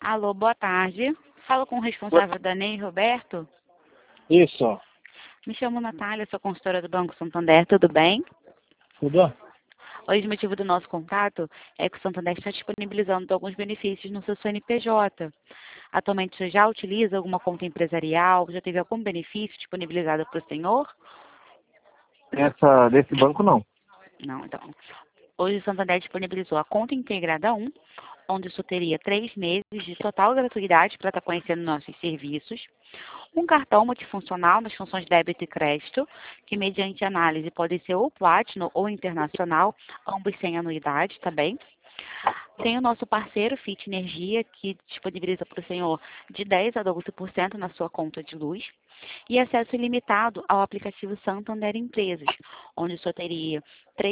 Alô, boa tarde. Falo com o responsável da NEI, Roberto. Isso, Me chamo Natália, sou consultora do Banco Santander, tudo bem? tudo? Hoje o motivo do nosso contato é que o Santander está disponibilizando alguns benefícios no seu CNPJ. Atualmente você já utiliza alguma conta empresarial? Já teve algum benefício disponibilizado para o senhor? Desse banco não. Não, então. Hoje o Santander disponibilizou a conta integrada 1, onde só teria 3 meses de total gratuidade para estar conhecendo nossos serviços. Um cartão multifuncional nas funções débito e crédito, que mediante análise pode ser ou Platinum ou Internacional, ambos sem anuidade também. Tem o nosso parceiro Fit Energia, que disponibiliza para o senhor de 10% a 12% na sua conta de luz. E acesso ilimitado ao aplicativo Santander Empresas, onde só teria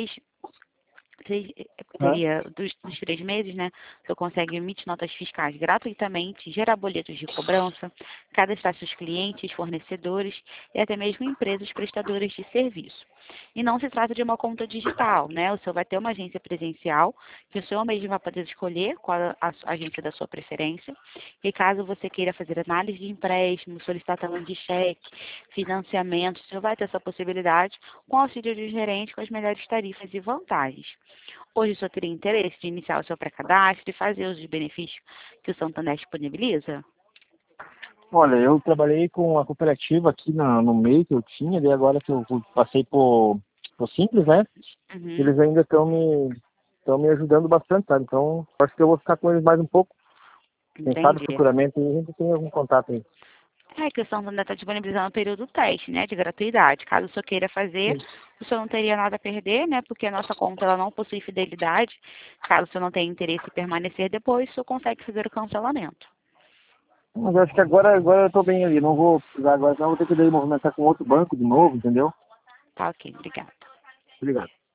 Hã? dos 3 meses, né? Você consegue emitir notas fiscais gratuitamente, gerar boletos de cobrança, cadastrar seus clientes, fornecedores e até mesmo empresas prestadoras de serviço. E não se trata de uma conta digital, né? O senhor vai ter uma agência presencial, que o senhor mesmo vai poder escolher qual a agência da sua preferência. E caso você queira fazer análise de empréstimo, solicitar talão de cheque, financiamento, o senhor vai ter essa possibilidade com auxílio de gerente com as melhores tarifas e vantagens. Hoje o senhor teria interesse de iniciar o seu pré-cadastro e fazer os benefícios que o Santander disponibiliza? Olha, eu trabalhei com a cooperativa aqui no meio que eu tinha, daí agora que eu passei por Simples, né? Uhum. Eles ainda estão me ajudando bastante, sabe? Então, acho que eu vou ficar com eles mais um pouco. Quem sabe Entendi. futuramente a gente tem algum contato aí. É que o Santander está disponibilizando o período teste, né, de gratuidade. Caso o senhor queira fazer, Sim. o senhor não teria nada a perder, né, porque a nossa conta ela não possui fidelidade. Caso o senhor não tenha interesse em permanecer depois, o senhor consegue fazer o cancelamento. Mas eu acho que agora eu tô bem ali, não vou precisar agora, senão eu vou ter que daí movimentar com outro banco de novo, entendeu? Tá ok, obrigada. Obrigado.